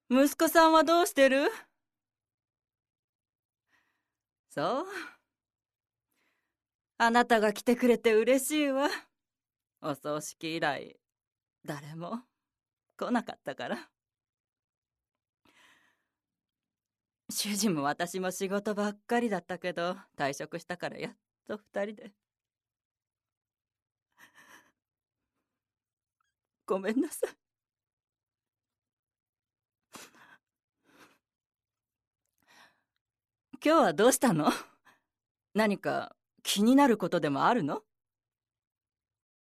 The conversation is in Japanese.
息子さんはどうしてる？そう。あなたが来てくれて嬉しいわ。お葬式以来、誰も来なかったから。主人も私も仕事ばっかりだったけど、退職したからやっと二人で。ごめんなさい。今日はどうしたの？何か気になることでもあるの？